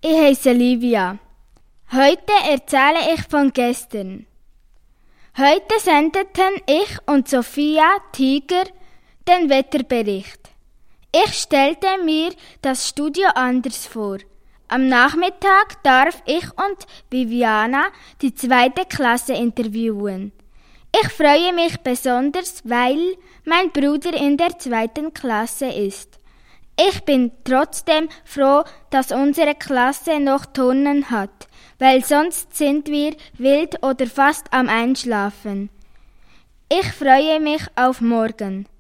Ich heiße Livia. Heute erzähle ich von gestern. Heute sendeten ich und Sophia Tiger den Wetterbericht. Ich stellte mir das Studio anders vor. Am Nachmittag darf ich und Viviana die 2. Klasse interviewen. Ich freue mich besonders, weil mein Bruder in der 2. Klasse ist. Ich bin trotzdem froh, dass unsere Klasse noch Turnen hat, weil sonst sind wir wild oder fast am Einschlafen. Ich freue mich auf morgen.